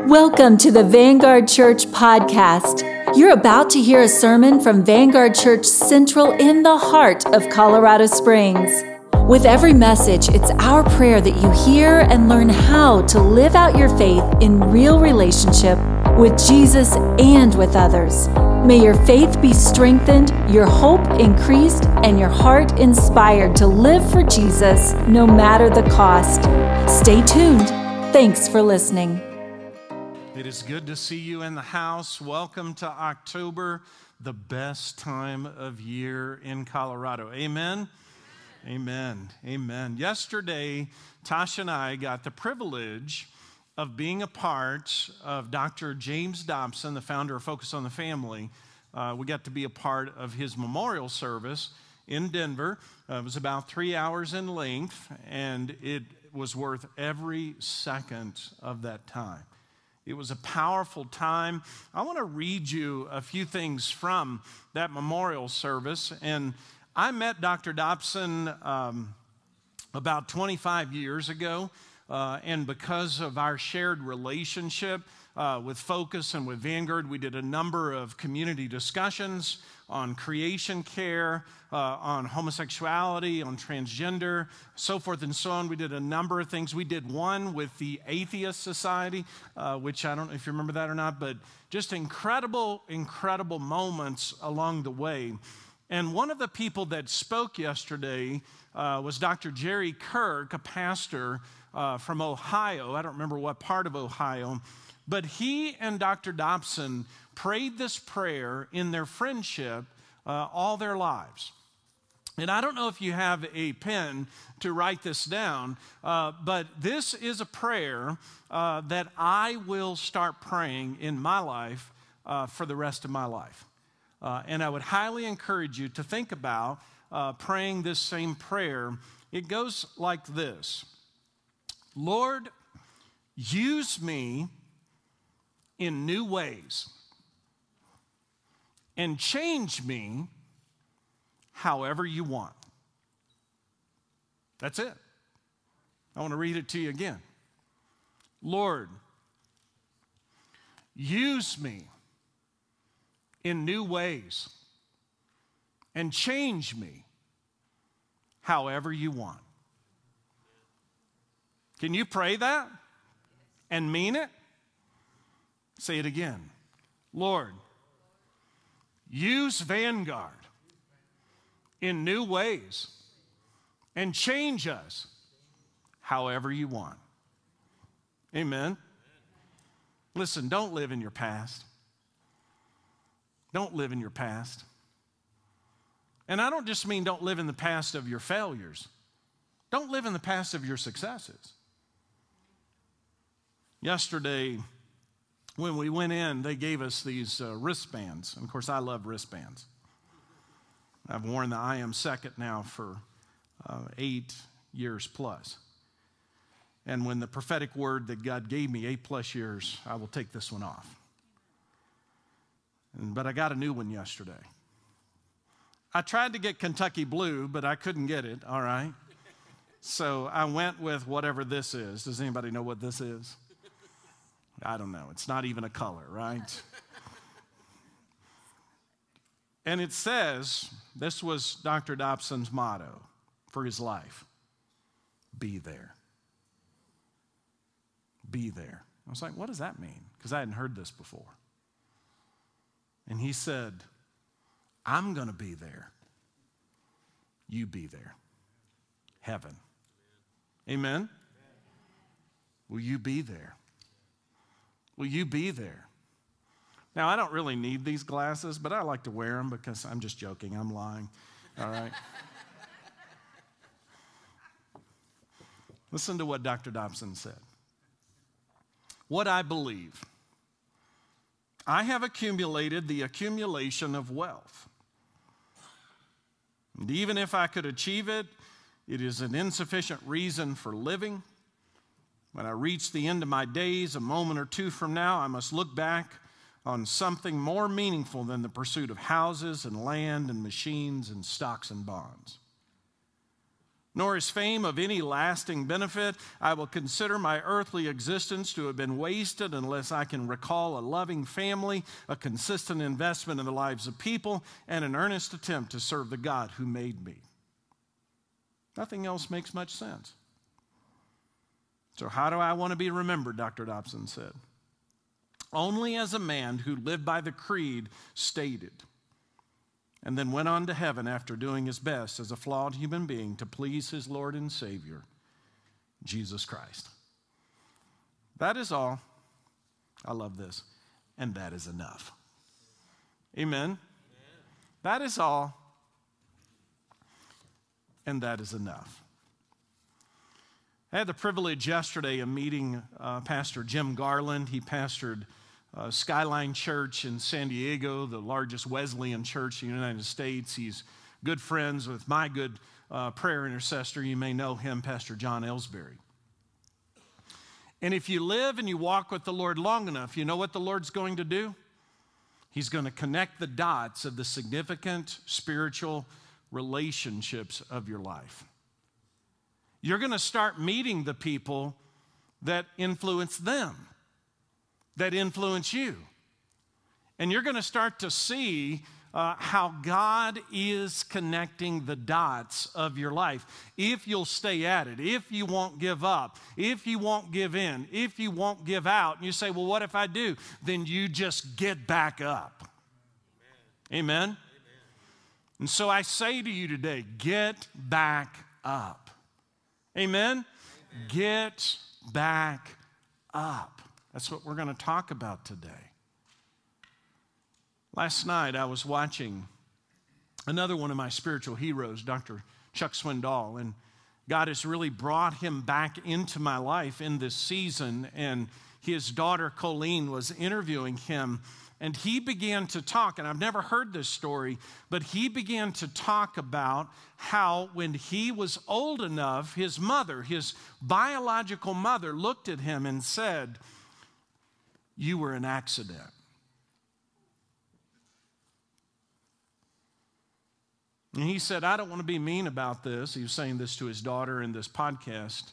Welcome to the Vanguard Church podcast. You're about to hear a sermon from Vanguard Church Central in the heart of Colorado Springs. With every message, it's our prayer that you hear and learn how to live out your faith in real relationship with Jesus and with others. May your faith be strengthened, your hope increased, and your heart inspired to live for Jesus no matter the cost. Stay tuned. Thanks for listening. It is good to see you in the house. Welcome to October, the best time of year in Colorado. Amen? Amen. Amen. Yesterday, Tasha and I got the privilege of being a part of Dr. James Dobson, the founder of Focus on the Family. We got to be a part of his memorial service in Denver. It was about 3 hours in length, and it was worth every second of that time. It was a powerful time. I want to read you a few things from that memorial service. And I met Dr. Dobson about 25 years ago. And because of our shared relationship with Focus and with Vanguard, we did a number of community discussions on creation care, on homosexuality, on transgender, so forth and so on. We did a number of things. We did one with the Atheist Society, which I don't know if you remember that or not, but just incredible, incredible moments along the way. And one of the people that spoke yesterday was Dr. Jerry Kirk, a pastor from Ohio. I don't remember what part of Ohio, but he and Dr. Dobson prayed this prayer in their friendship all their lives. And I don't know if you have a pen to write this down, but this is a prayer that I will start praying in my life for the rest of my life. And I would highly encourage you to think about praying this same prayer. It goes like this: Lord, use me in new ways and change me however you want. That's it. I want to read it to you again. Lord, use me in new ways and change me however you want. Can you pray that and mean it? Say it again. Lord, use Vanguard in new ways and change us however you want. Amen. Listen, don't live in your past. Don't live in your past. And I don't just mean don't live in the past of your failures. Don't live in the past of your successes. Yesterday, when we went in, they gave us these wristbands. And of course, I love wristbands. I've worn the I Am Second now for 8 years plus. And when the prophetic word that God gave me, 8+ years, I will take this one off. But I got a new one yesterday. I tried to get Kentucky Blue, but I couldn't get it, all right? So I went with whatever this is. Does anybody know what this is? I don't know. It's not even a color, right? And it says, this was Dr. Dobson's motto for his life: be there. Be there. I was like, what does that mean? Because I hadn't heard this before. And he said, I'm going to be there. You be there. Heaven. Amen? Will you be there? Will you be there? Now, I don't really need these glasses, but I like to wear them because I'm just joking. I'm lying. All right? Listen to what Dr. Dobson said. What I believe. I have accumulated the accumulation of wealth. And even if I could achieve it, it is an insufficient reason for living. When I reach the end of my days, a moment or two from now, I must look back on something more meaningful than the pursuit of houses and land and machines and stocks and bonds. nor is fame of any lasting benefit. I will consider my earthly existence to have been wasted unless I can recall a loving family, a consistent investment in the lives of people, and an earnest attempt to serve the God who made me. Nothing else makes much sense. So how do I want to be remembered, Dr. Dobson said? Only as a man who lived by the creed stated, and then went on to heaven after doing his best as a flawed human being to please his Lord and Savior, Jesus Christ. That is all. I love this. And that is enough. Amen. That is all. And that is enough. I had the privilege yesterday of meeting Pastor Jim Garland. He pastored Skyline Church in San Diego, the largest Wesleyan church in the United States. He's good friends with my good prayer intercessor. You may know him, Pastor John Ellsbury. And if you live and you walk with the Lord long enough, you know what the Lord's going to do? He's going to connect the dots of the significant spiritual relationships of your life. You're going to start meeting the people that influence them, that influence you. And you're going to start to see how God is connecting the dots of your life. If you'll stay at it, if you won't give up, if you won't give in, if you won't give out, and you say, well, what if I do? Then you just get back up. Amen? Amen? And so I say to you today, get back up. Amen? Amen? Get back up. That's what we're going to talk about today. Last night I was watching another one of my spiritual heroes, Dr. Chuck Swindoll, and God has really brought him back into my life in this season, and his daughter Colleen was interviewing him, and he began to talk, and I've never heard this story, but he began to talk about how when he was old enough, his mother, his biological mother, looked at him and said, "You were an accident." And he said, I don't want to be mean about this. He was saying this to his daughter in this podcast.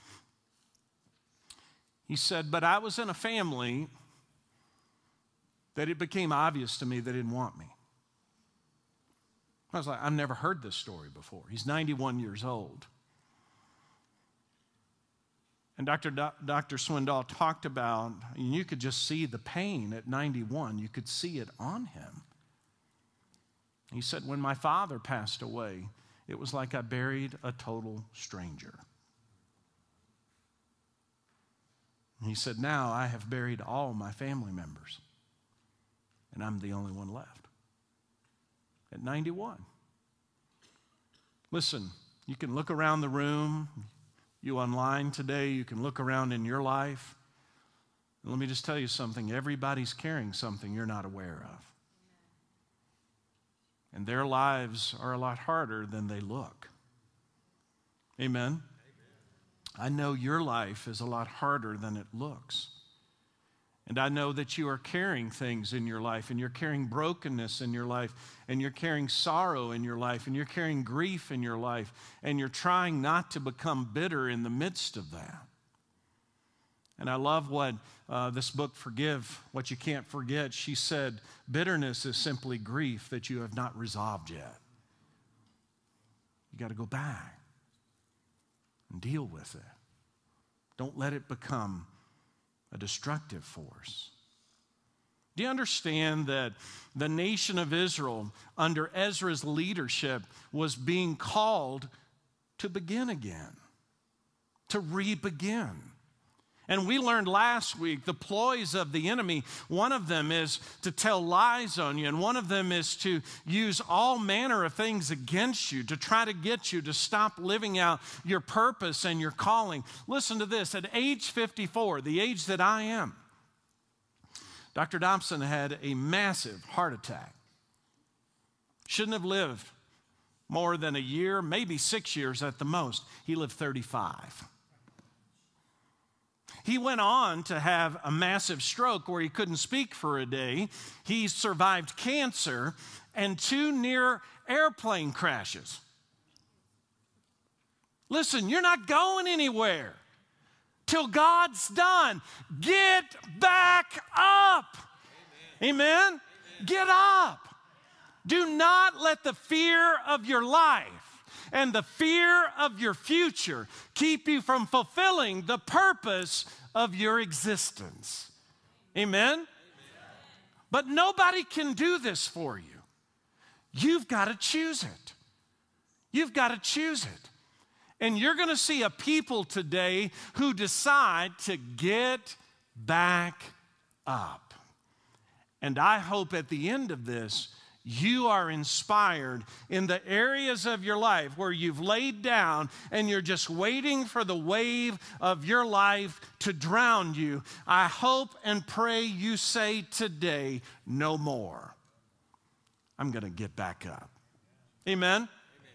He said, but I was in a family that it became obvious to me they didn't want me. I was like, I've never heard this story before. He's 91 years old. And Dr. Swindoll talked about, and you could just see the pain at 91. You could see it on him. He said, when my father passed away, it was like I buried a total stranger. And he said, now I have buried all my family members, and I'm the only one left. At 91. Listen, you can look around the room, you online today, you can look around in your life. And let me just tell you something, everybody's carrying something you're not aware of. And their lives are a lot harder than they look. Amen? Amen? I know your life is a lot harder than it looks. And I know that you are carrying things in your life, and you're carrying brokenness in your life, and you're carrying sorrow in your life, and you're carrying grief in your life, and you're trying not to become bitter in the midst of that. And I love what this book, Forgive What You Can't Forget, she said, bitterness is simply grief that you have not resolved yet. You got to go back and deal with it. Don't let it become a destructive force. Do you understand that the nation of Israel, under Ezra's leadership, was being called to begin again, to re-begin? And we learned last week the ploys of the enemy. One of them is to tell lies on you, and one of them is to use all manner of things against you, to try to get you to stop living out your purpose and your calling. Listen to this. At age 54, the age that I am, Dr. Dobson had a massive heart attack. Shouldn't have lived more than a year, maybe 6 years at the most. He lived 35. He went on to have a massive stroke where he couldn't speak for a day. He survived cancer and 2 near airplane crashes. Listen, you're not going anywhere till God's done. Get back up. Amen? Amen? Get up. Do not let the fear of your life and the fear of your future keep you from fulfilling the purpose of your existence. Amen? Amen? But nobody can do this for you. You've got to choose it. You've got to choose it. And you're going to see a people today who decide to get back up. And I hope at the end of this, you are inspired in the areas of your life where you've laid down and you're just waiting for the wave of your life to drown you. I hope and pray you say today, no more. I'm going to get back up. Amen?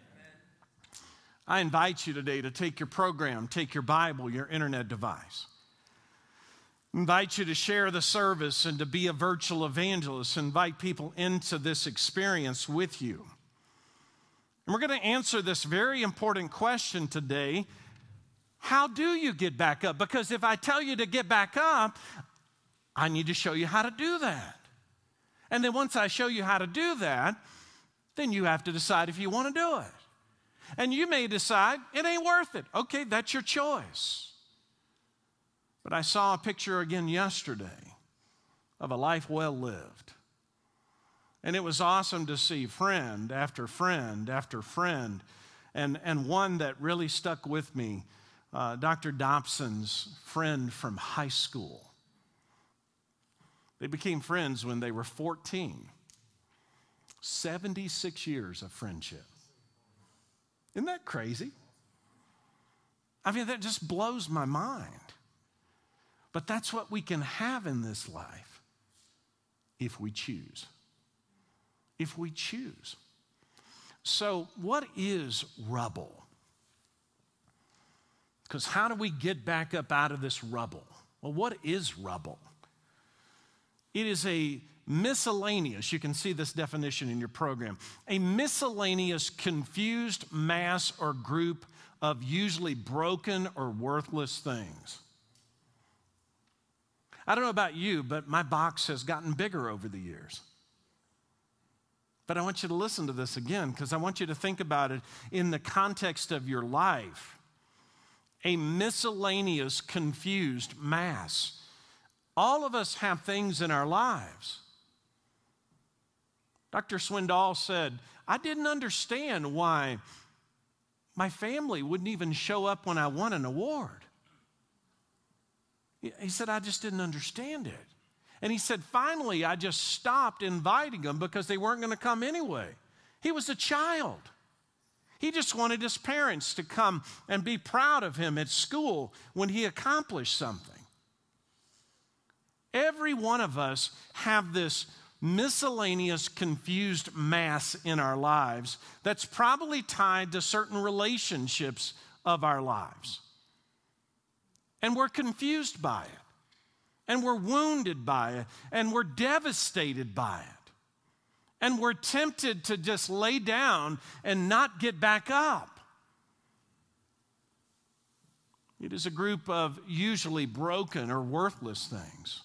I invite you today to take your program, take your Bible, your internet device. I invite you to share the service and to be a virtual evangelist. Invite people into this experience with you. And we're going to answer this very important question today. How do you get back up? Because if I tell you to get back up, I need to show you how to do that. And then once I show you how to do that, then you have to decide if you want to do it. And you may decide it ain't worth it. Okay, that's your choice. But I saw a picture again yesterday of a life well lived. And it was awesome to see friend after friend after friend. And one that really stuck with me, Dr. Dobson's friend from high school. They became friends when they were 14. 76 years of friendship. Isn't that crazy? I mean, that just blows my mind. But that's what we can have in this life if we choose. If we choose. So, what is rubble? Because how do we get back up out of this rubble? Well, what is rubble? It is a miscellaneous, you can see this definition in your program, a miscellaneous confused mass or group of usually broken or worthless things. I don't know about you, but my box has gotten bigger over the years. But I want you to listen to this again because I want you to think about it in the context of your life. A miscellaneous confused mass. All of us have things in our lives. Dr. Swindoll said, I didn't understand why my family wouldn't even show up when I won an award. He said, I just didn't understand it. And he said, finally, I just stopped inviting them because they weren't going to come anyway. He was a child. He just wanted his parents to come and be proud of him at school when he accomplished something. Every one of us have this miscellaneous, confused mass in our lives that's probably tied to certain relationships of our lives. And we're confused by it. And we're wounded by it. And we're devastated by it. And we're tempted to just lay down and not get back up. It is a group of usually broken or worthless things.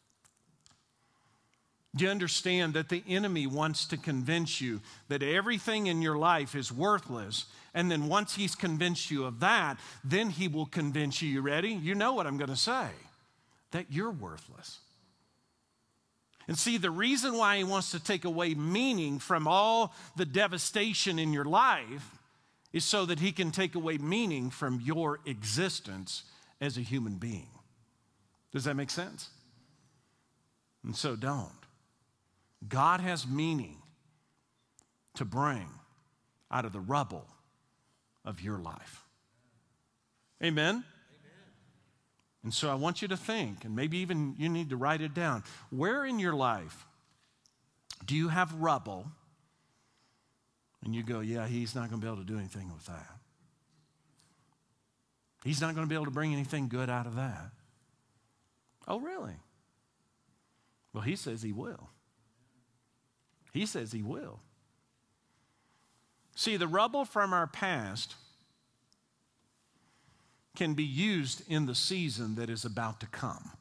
Do you understand that the enemy wants to convince you that everything in your life is worthless? And then once he's convinced you of that, then he will convince you, ready? You know what I'm going to say, that you're worthless. And see, the reason why he wants to take away meaning from all the devastation in your life is so that he can take away meaning from your existence as a human being. Does that make sense? And so don't. God has meaning to bring out of the rubble of your life. Amen? Amen? And so I want you to think, and maybe even you need to write it down. Where in your life do you have rubble and you go, yeah, he's not going to be able to do anything with that. He's not going to be able to bring anything good out of that. Oh, really? Well, he says he will. He says he will. See, the rubble from our past can be used in the season that is about to come.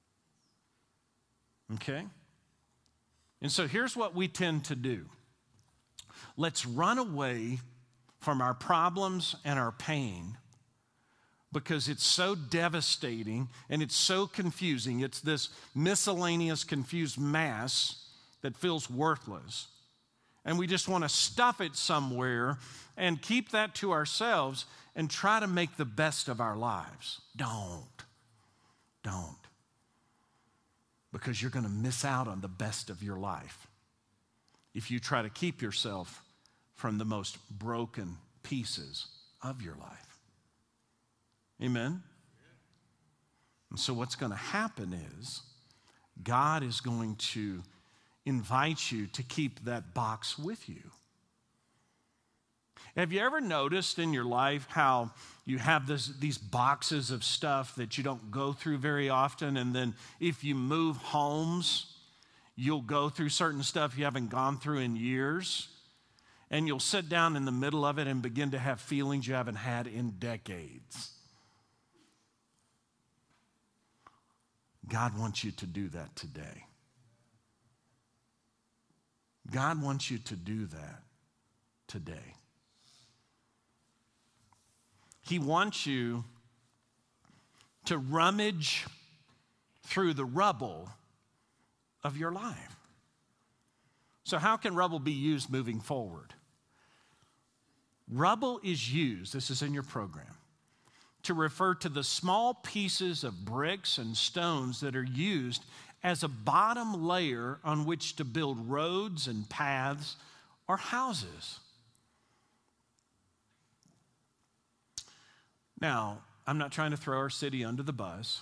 Okay? And so here's what we tend to do. Let's run away from our problems and our pain because it's so devastating and it's so confusing. It's this miscellaneous, confused mass that feels worthless. And we just want to stuff it somewhere and keep that to ourselves and try to make the best of our lives. Don't. Because you're going to miss out on the best of your life if you try to keep yourself from the most broken pieces of your life. Amen? And so what's going to happen is God is going to invite you to keep that box with you. Have you ever noticed in your life how you have these boxes of stuff that you don't go through very often, and then if you move homes, you'll go through certain stuff you haven't gone through in years, and you'll sit down in the middle of it and begin to have feelings you haven't had in decades? God wants you to do that today. God wants you to do that today. He wants you to rummage through the rubble of your life. So how can rubble be used moving forward? Rubble is used, this is in your program, to refer to the small pieces of bricks and stones that are used as a bottom layer on which to build roads and paths or houses. Now, I'm not trying to throw our city under the bus,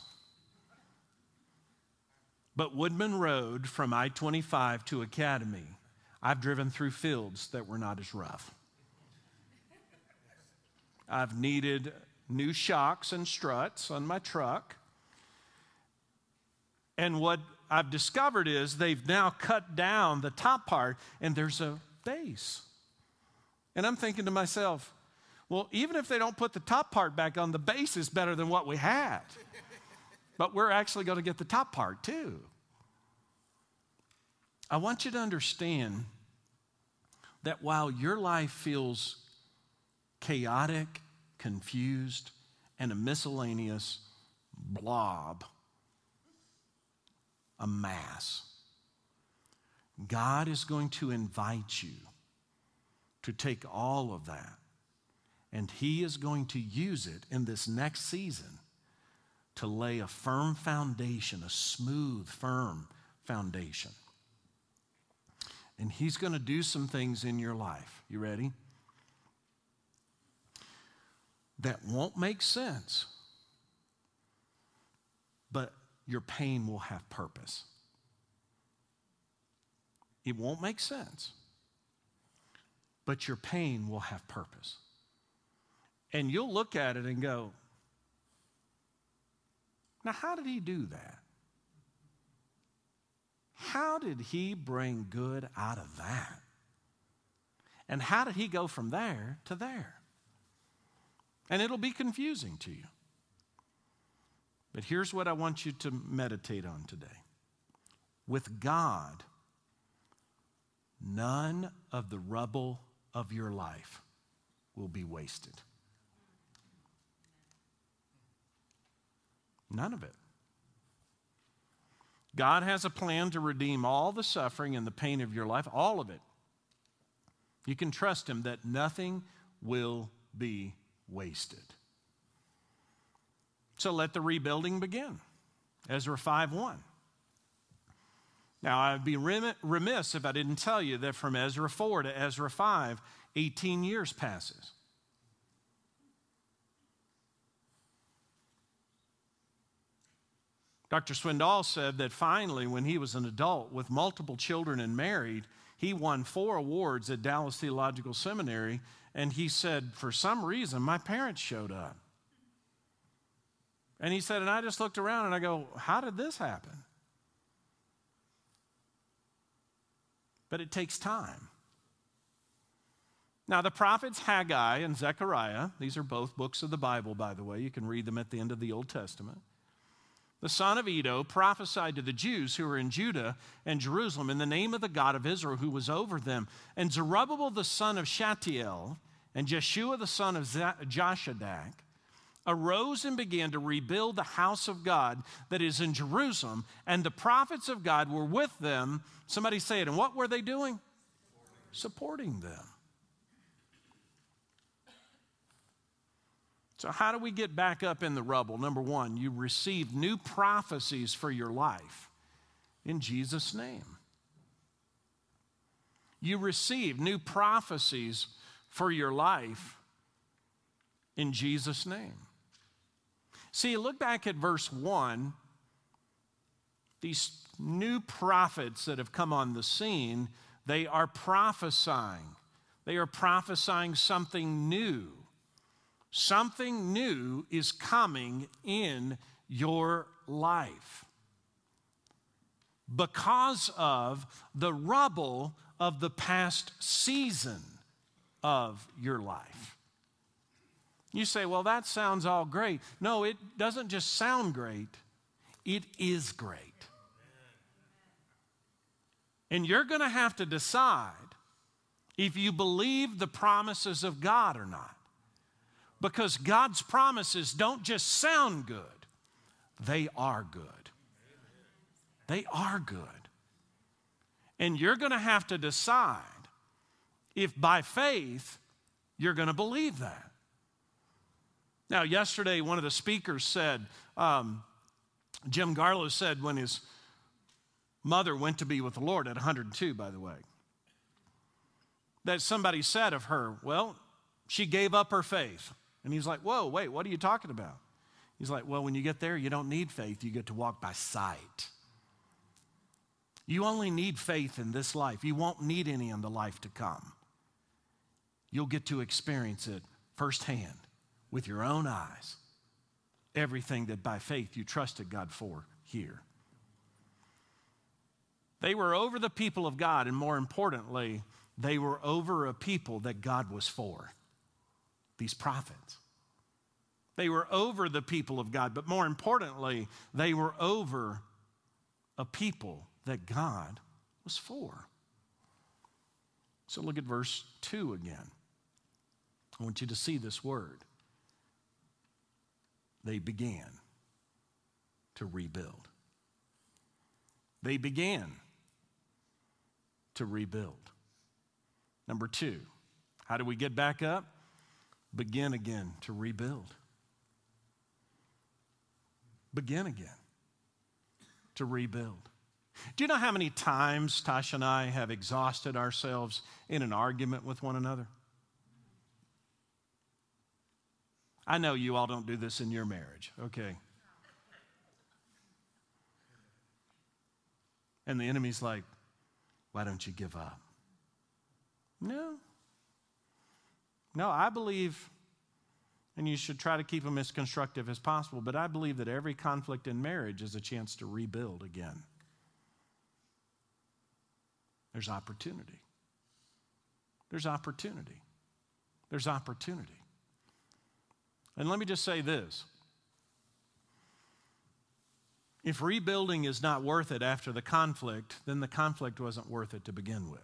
but Woodman Road from I-25 to Academy, I've driven through fields that were not as rough. I've needed new shocks and struts on my truck. And what I've discovered is they've now cut down the top part and there's a base. And I'm thinking to myself, well, even if they don't put the top part back on, the base is better than what we had. But we're actually going to get the top part too. I want you to understand that while your life feels chaotic, confused, and a miscellaneous blob, a mass, God is going to invite you to take all of that, and He is going to use it in this next season to lay a firm foundation, a smooth, firm foundation. And He's going to do some things in your life. You ready? That won't make sense, but your pain will have purpose. It won't make sense, but your pain will have purpose. And you'll look at it and go, now how did He do that? How did He bring good out of that? And how did He go from there to there? And it'll be confusing to you. But here's what I want you to meditate on today. With God, none of the rubble of your life will be wasted. None of it. God has a plan to redeem all the suffering and the pain of your life, all of it. You can trust Him that nothing will be wasted. So let the rebuilding begin. Ezra 5:1. Now, I'd be remiss if I didn't tell you that from Ezra 4 to Ezra 5, 18 years passes. Dr. Swindoll said that finally, when he was an adult with multiple children and married, he won 4 awards at Dallas Theological Seminary, and he said, for some reason, my parents showed up. And he said, and I just looked around and I go, how did this happen? But it takes time. Now, the prophets Haggai and Zechariah, these are both books of the Bible, by the way. You can read them at the end of the Old Testament. The son of Iddo prophesied to the Jews who were in Judah and Jerusalem in the name of the God of Israel who was over them. And Zerubbabel the son of Shealtiel and Jeshua the son of Joshadak arose and began to rebuild the house of God that is in Jerusalem, and the prophets of God were with them. Somebody say it. And what were they doing? Supporting them. So how do we get back up in the rubble? Number one, you receive new prophecies for your life in Jesus' name. You receive new prophecies for your life in Jesus' name. See, look back at verse 1. These new prophets that have come on the scene, they are prophesying. They are prophesying something new. Something new is coming in your life because of the rubble of the past season of your life. You say, well, that sounds all great. No, it doesn't just sound great. It is great. And you're going to have to decide if you believe the promises of God or not. Because God's promises don't just sound good. They are good. They are good. And you're going to have to decide if by faith you're going to believe that. Now, yesterday, one of the speakers said, Jim Garlow said when his mother went to be with the Lord at 102, by the way, that somebody said of her, well, she gave up her faith. And he's like, whoa, wait, what are you talking about? He's like, well, when you get there, you don't need faith. You get to walk by sight. You only need faith in this life. You won't need any in the life to come. You'll get to experience it firsthand with your own eyes. Everything that by faith you trusted God for here. They were over the people of God, and more importantly, they were over a people that God was for. These prophets. They were over the people of God, but more importantly, they were over a people that God was for. So look at verse 2 again. I want you to see this word. They began to rebuild. They began to rebuild. Number 2, how do we get back up? Begin again to rebuild. Begin again to rebuild. Do you know how many times Tasha and I have exhausted ourselves in an argument with one another? I know you all don't do this in your marriage, okay? And the enemy's like, why don't you give up? No, I believe, and you should try to keep them as constructive as possible, but I believe that every conflict in marriage is a chance to rebuild again. There's opportunity. There's opportunity. There's opportunity. And let me just say this. If rebuilding is not worth it after the conflict, then the conflict wasn't worth it to begin with.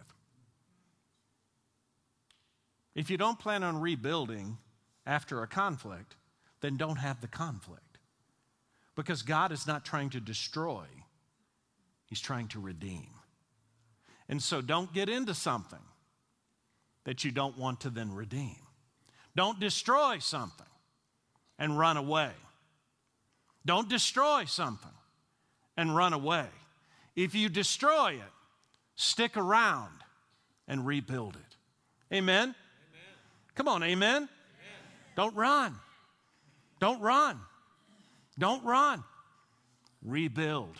If you don't plan on rebuilding after a conflict, then don't have the conflict. Because God is not trying to destroy, He's trying to redeem. And so don't get into something that you don't want to then redeem. Don't destroy something and run away. Don't destroy something and run away. If you destroy it, stick around and rebuild it. Amen? Come on, amen? Amen? Don't run. Don't run. Don't run. Rebuild.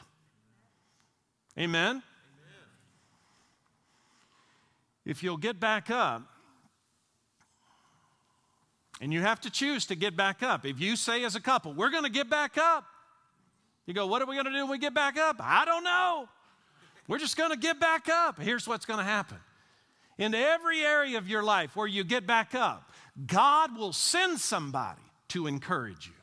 Amen? If you'll get back up, and you have to choose to get back up. If you say as a couple, we're going to get back up. You go, what are we going to do when we get back up? I don't know. We're just going to get back up. Here's what's going to happen. In every area of your life where you get back up, God will send somebody to encourage you.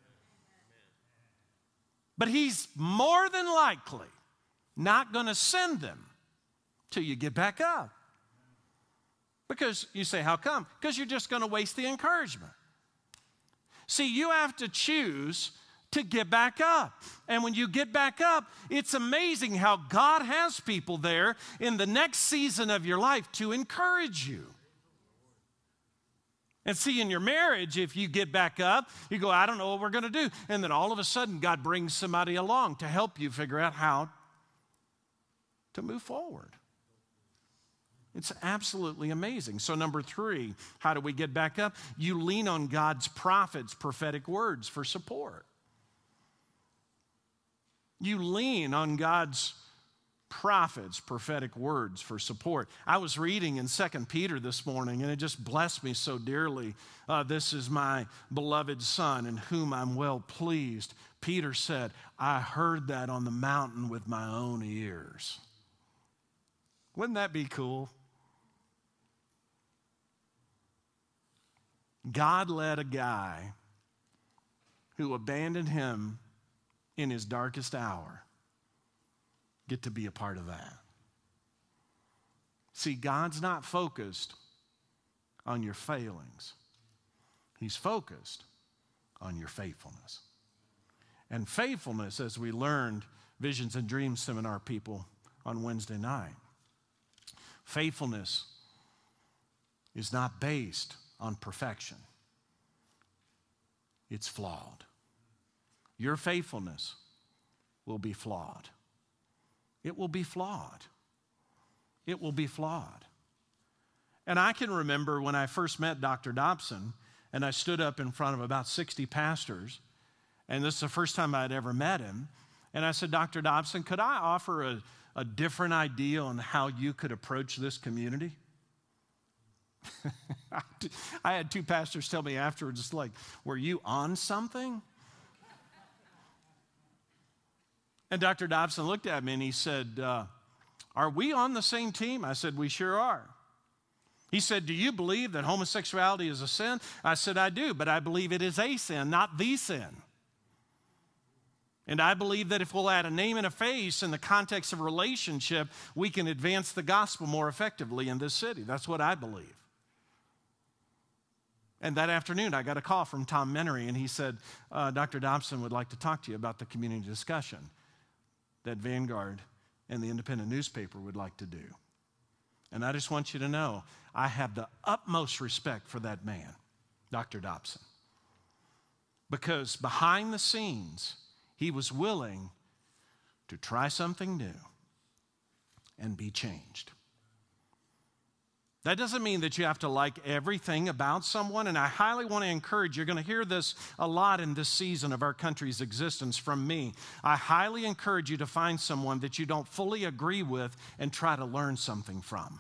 But He's more than likely not going to send them till you get back up. Because you say, how come? Because you're just going to waste the encouragement. See, you have to choose to get back up. And when you get back up, it's amazing how God has people there in the next season of your life to encourage you. And see, in your marriage, if you get back up, you go, I don't know what we're going to do. And then all of a sudden, God brings somebody along to help you figure out how to move forward. It's absolutely amazing. So number 3, how do we get back up? You lean on God's prophets' prophetic words for support. You lean on God's prophets' prophetic words for support. I was reading in 2 Peter this morning, and it just blessed me so dearly. This is my beloved Son in whom I'm well pleased. Peter said, I heard that on the mountain with my own ears. Wouldn't that be cool? God let a guy who abandoned him in his darkest hour get to be a part of that. See, God's not focused on your failings. He's focused on your faithfulness. And faithfulness, as we learned Visions and Dreams Seminar people on Wednesday night, faithfulness is not based on perfection. It's flawed. Your faithfulness will be flawed. It will be flawed. It will be flawed. And I can remember when I first met Dr. Dobson, and I stood up in front of about 60 pastors, and this is the first time I'd ever met him, and I said, Dr. Dobson, could I offer a different idea on how you could approach this community? I had 2 pastors tell me afterwards, it's like, were you on something? And Dr. Dobson looked at me and he said, are we on the same team? I said, we sure are. He said, do you believe that homosexuality is a sin? I said, I do, but I believe it is a sin, not the sin. And I believe that if we'll add a name and a face in the context of relationship, we can advance the gospel more effectively in this city. That's what I believe. And that afternoon, I got a call from Tom Menery, and he said, Dr. Dobson would like to talk to you about the community discussion that Vanguard and the Independent newspaper would like to do. And I just want you to know, I have the utmost respect for that man, Dr. Dobson. Because behind the scenes, he was willing to try something new and be changed. That doesn't mean that you have to like everything about someone, and I highly want to encourage, you're going to hear this a lot in this season of our country's existence from me. I highly encourage you to find someone that you don't fully agree with and try to learn something from.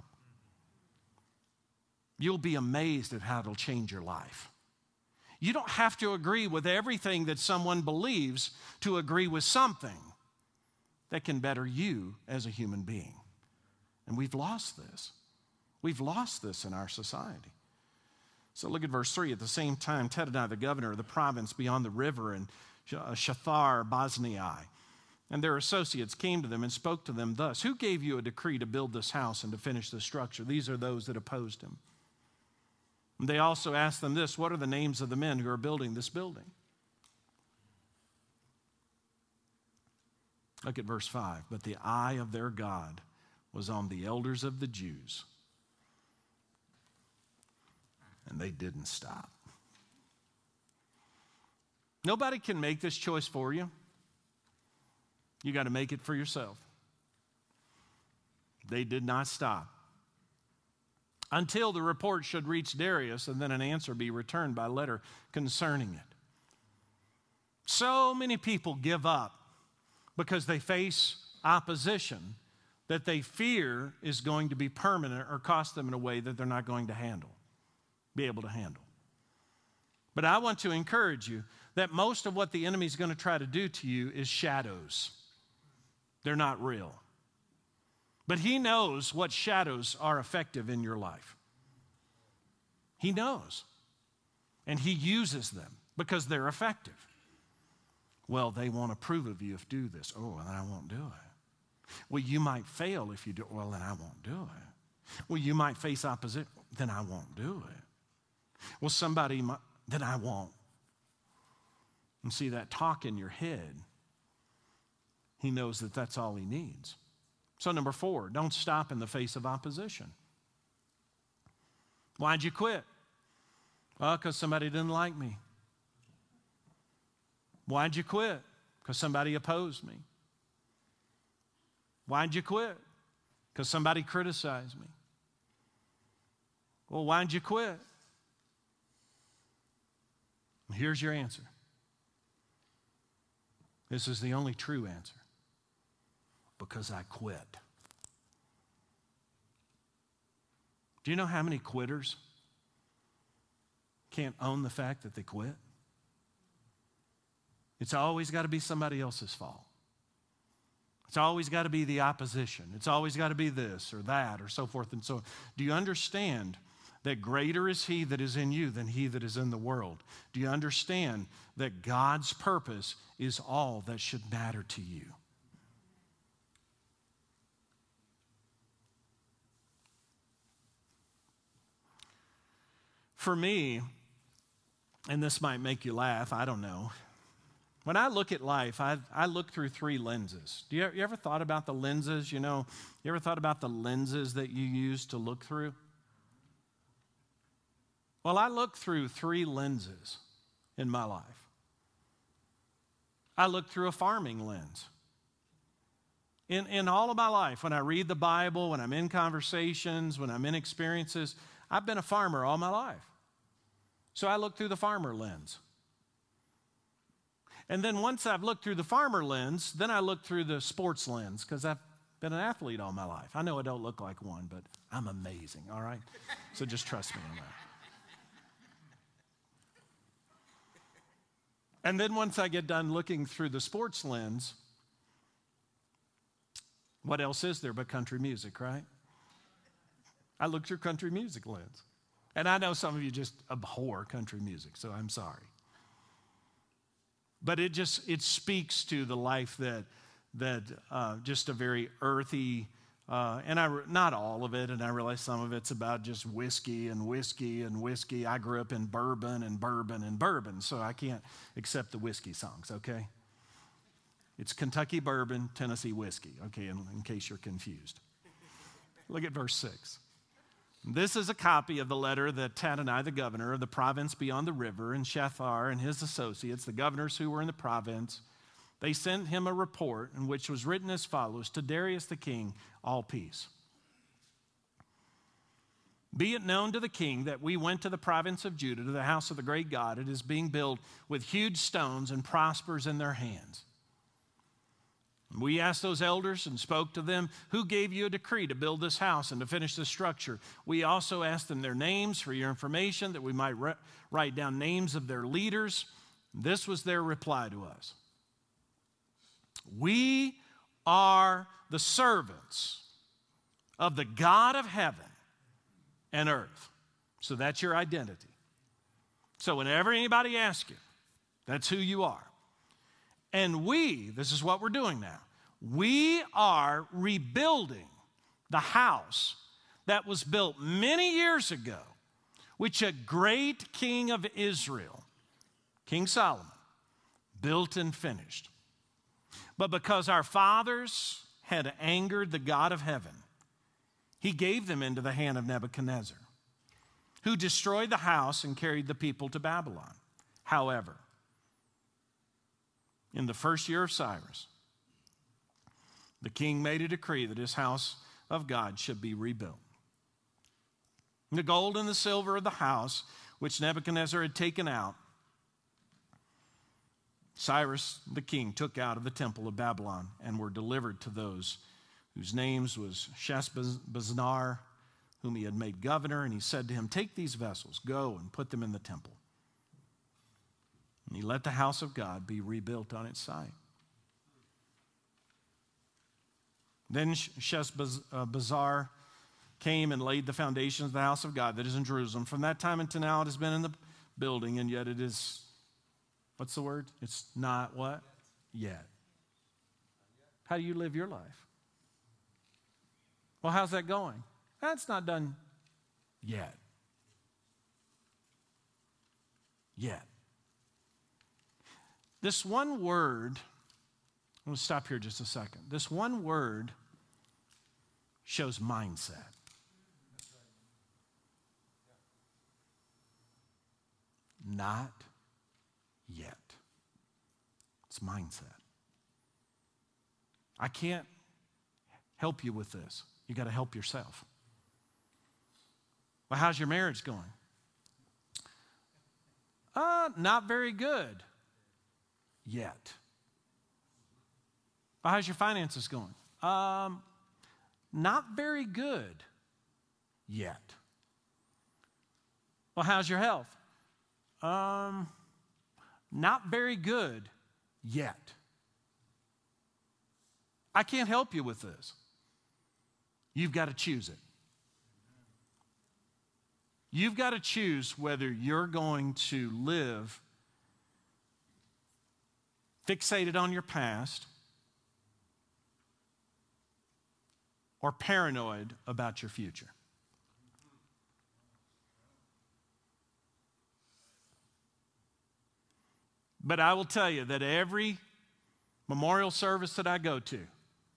You'll be amazed at how it'll change your life. You don't have to agree with everything that someone believes to agree with something that can better you as a human being. And we've lost this. We've lost this in our society. So look at verse 3. At the same time, Tedadai, the governor of the province beyond the river, and Shathar Bosnai, and their associates came to them and spoke to them thus, who gave you a decree to build this house and to finish this structure? These are those that opposed him. And they also asked them this, what are the names of the men who are building this building? Look at verse 5. But the eye of their God was on the elders of the Jews, and they didn't stop. Nobody can make this choice for you. You got to make it for yourself. They did not stop until the report should reach Darius and then an answer be returned by letter concerning it. So many people give up because they face opposition that they fear is going to be permanent or cost them in a way that they're not going to be able to handle. But I want to encourage you that most of what the enemy is going to try to do to you is shadows. They're not real. But He knows what shadows are effective in your life. He knows. And He uses them because they're effective. Well, they won't approve of you if you do this. Oh, then I won't do it. Well, you might fail if you do it. Well, then I won't do it. Well, you might face opposition. Then I won't do it. Well, somebody might, then I won't. And see that talk in your head, He knows that that's all He needs. So number 4, don't stop in the face of opposition. Why'd you quit? Well, because somebody didn't like me. Why'd you quit? Because somebody opposed me. Why'd you quit? Because somebody criticized me. Well, why'd you quit? Here's your answer. This is the only true answer. Because I quit. Do you know how many quitters can't own the fact that they quit? It's always got to be somebody else's fault. It's always got to be the opposition. It's always got to be this or that or so forth and so on. Do you understand that greater is He that is in you than he that is in the world? Do you understand that God's purpose is all that should matter to you? For me, and this might make you laugh, I don't know. When I look at life, I look through 3 lenses. You ever thought about the lenses? You ever thought about the lenses that you use to look through? Well, I look through 3 lenses in my life. I look through a farming lens. In all of my life, when I read the Bible, when I'm in conversations, when I'm in experiences, I've been a farmer all my life. So I look through the farmer lens. And then once I've looked through the farmer lens, then I look through the sports lens because I've been an athlete all my life. I know I don't look like one, but I'm amazing, all right? So just trust me on that. And then once I get done looking through the sports lens, what else is there but country music, right? I look through country music lens. And I know some of you just abhor country music, so I'm sorry. But it speaks to the life that just a very earthy, and not all of it, and I realize some of it's about just whiskey and whiskey and whiskey. I grew up in bourbon and bourbon and bourbon, so I can't accept the whiskey songs, okay? It's Kentucky bourbon, Tennessee whiskey, okay, in case you're confused. Look at verse 6. This is a copy of the letter that Tattenai, the governor of the province beyond the river, and Shethar and his associates, the governors who were in the province, they sent him a report in which was written as follows: to Darius the king, all peace. Be it known to the king that we went to the province of Judah, to the house of the great God. It is being built with huge stones and prospers in their hands. We asked those elders and spoke to them, who gave you a decree to build this house and to finish this structure? We also asked them their names for your information, that we might write down names of their leaders. This was their reply to us: we are the servants of the God of heaven and earth. So that's your identity. So whenever anybody asks you, that's who you are. And this is what we're doing now. We are rebuilding the house that was built many years ago, which a great king of Israel, King Solomon, built and finished. But because our fathers had angered the God of heaven, He gave them into the hand of Nebuchadnezzar, who destroyed the house and carried the people to Babylon. However, in the first year of Cyrus, the king made a decree that his house of God should be rebuilt. The gold and the silver of the house, which Nebuchadnezzar had taken out, Cyrus the king took out of the temple of Babylon and were delivered to those whose names was Sheshbazzar, whom he had made governor. And he said to him, take these vessels, go and put them in the temple. And he let the house of God be rebuilt on its site. Then Sheshbazzar came and laid the foundations of the house of God that is in Jerusalem. From that time until now it has been in the building, and yet it is, what's the word? It's not what? Yet. How do you live your life? Well, how's that going? That's not done yet. Yet. This one word, I'm going to stop here just a second. This one word shows mindset. Not yet. It's mindset. I can't help you with this. You got to help yourself. Well, how's your marriage going? Not very good yet. Well, how's your finances going? Not very good yet. Well, how's your health? Not very good yet. I can't help you with this. You've got to choose it. You've got to choose whether you're going to live fixated on your past or paranoid about your future. But I will tell you that every memorial service that I go to,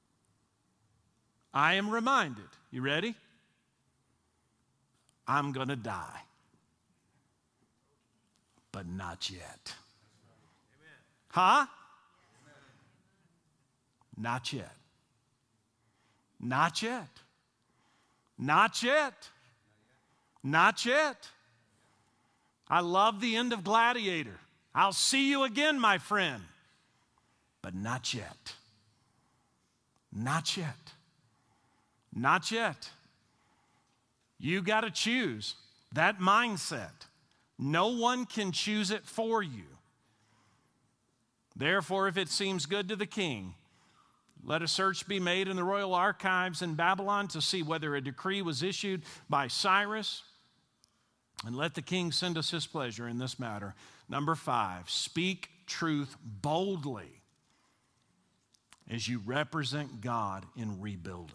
I am reminded, you ready? I'm going to die, but not yet. Huh? Not yet. Not yet. Not yet. Not yet. I love the end of Gladiator. I'll see you again, my friend. But not yet. Not yet. Not yet. You got to choose that mindset. No one can choose it for you. Therefore, if it seems good to the king, let a search be made in the royal archives in Babylon to see whether a decree was issued by Cyrus, and let the king send us his pleasure in this matter. Number 5, speak truth boldly as you represent God in rebuilding.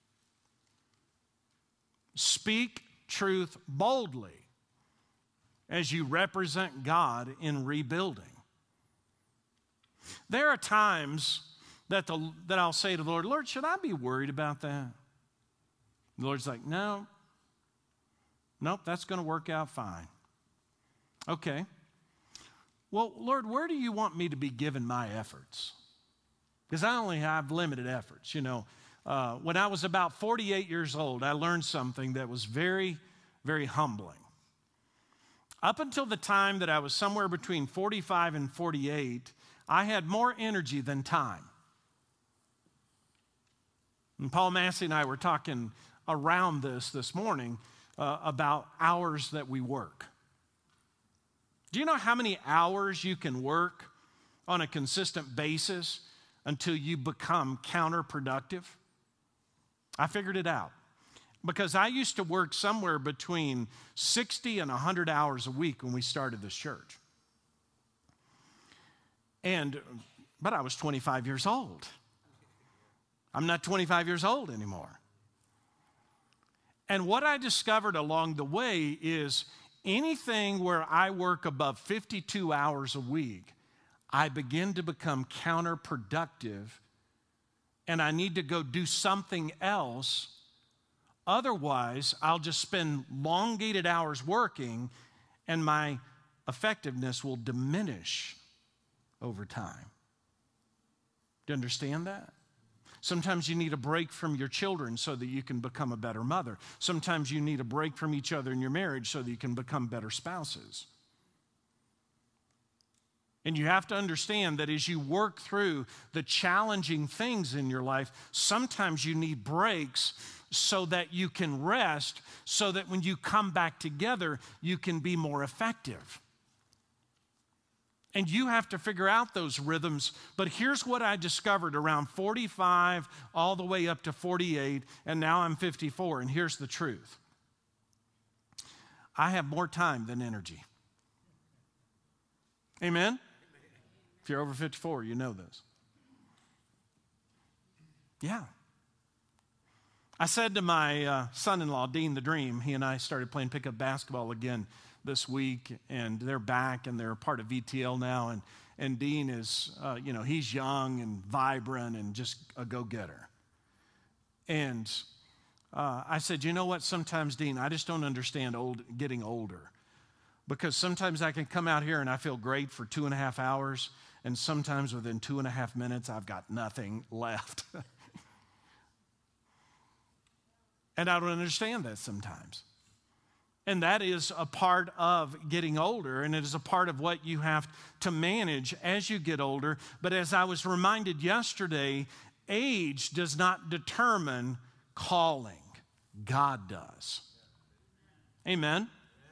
Speak truth boldly as you represent God in rebuilding. There are times that I'll say to the Lord, Lord, should I be worried about that? The Lord's like, nope, that's going to work out fine. Okay. Well, Lord, where do you want me to be giving my efforts? Because I only have limited efforts. You know, when I was about 48 years old, I learned something that was very, very humbling. Up until the time that I was somewhere between 45 and 48, I had more energy than time. And Paul Massey and I were talking around this morning about hours that we work. Do you know how many hours you can work on a consistent basis until you become counterproductive? I figured it out. Because I used to work somewhere between 60 and 100 hours a week when we started this church. But I was 25 years old. I'm not 25 years old anymore. And what I discovered along the way is anything where I work above 52 hours a week, I begin to become counterproductive, and I need to go do something else. Otherwise, I'll just spend elongated hours working, and my effectiveness will diminish over time. Do you understand that? Sometimes you need a break from your children so that you can become a better mother. Sometimes you need a break from each other in your marriage so that you can become better spouses. And you have to understand that as you work through the challenging things in your life, sometimes you need breaks so that you can rest, so that when you come back together, you can be more effective. And you have to figure out those rhythms. But here's what I discovered around 45 all the way up to 48, and now I'm 54. And here's the truth. I have more time than energy. Amen? If you're over 54, you know this. Yeah. I said to my son-in-law, Dean the Dream, he and I started playing pickup basketball again this week, and they're back, and they're part of VTL now, and Dean is, he's young and vibrant and just a go-getter. And I said, you know what, sometimes, Dean, I just don't understand getting older, because sometimes I can come out here and I feel great for 2.5 hours, and sometimes within 2.5 minutes, I've got nothing left. And I don't understand that sometimes. And that is a part of getting older, and it is a part of what you have to manage as you get older. But as I was reminded yesterday, age does not determine calling. God does. Amen?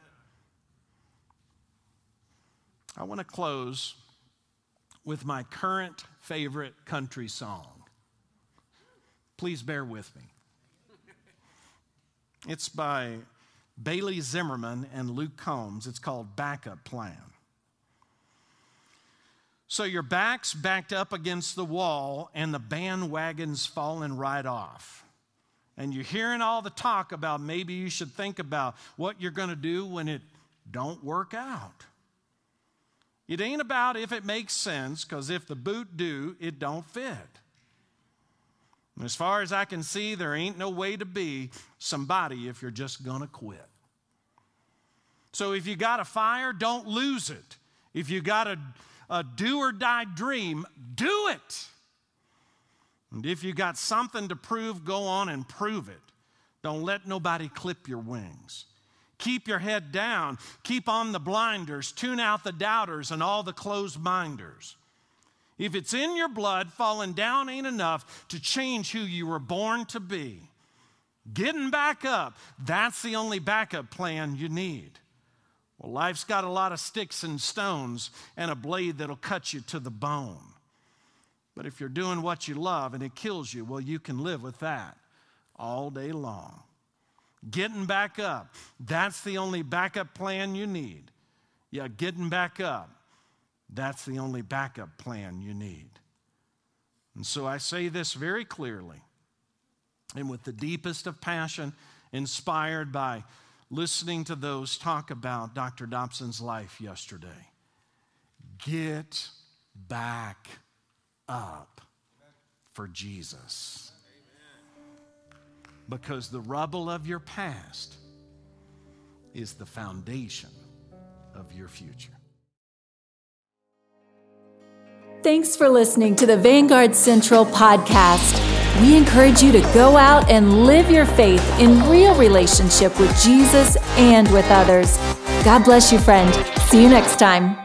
I want to close with my current favorite country song. Please bear with me. It's by Bailey Zimmerman and Luke Combs. It's called Backup Plan. So your back's backed up against the wall and the bandwagon's falling right off. And you're hearing all the talk about maybe you should think about what you're going to do when it don't work out. It ain't about if it makes sense, because if the boot do, it don't fit. And as far as I can see, there ain't no way to be somebody if you're just going to quit. So if you got a fire, don't lose it. If you got a do or die dream, do it. And if you got something to prove, go on and prove it. Don't let nobody clip your wings. Keep your head down. Keep on the blinders. Tune out the doubters and all the closed-minders. If it's in your blood, falling down ain't enough to change who you were born to be. Getting back up, that's the only backup plan you need. Well, life's got a lot of sticks and stones and a blade that'll cut you to the bone. But if you're doing what you love and it kills you, well, you can live with that all day long. Getting back up, that's the only backup plan you need. Yeah, getting back up, that's the only backup plan you need. And so I say this very clearly and with the deepest of passion, inspired by listening to those talk about Dr. Dobson's life yesterday. Get back up for Jesus. Because the rubble of your past is the foundation of your future. Thanks for listening to the Vanguard Central podcast. We encourage you to go out and live your faith in real relationship with Jesus and with others. God bless you, friend. See you next time.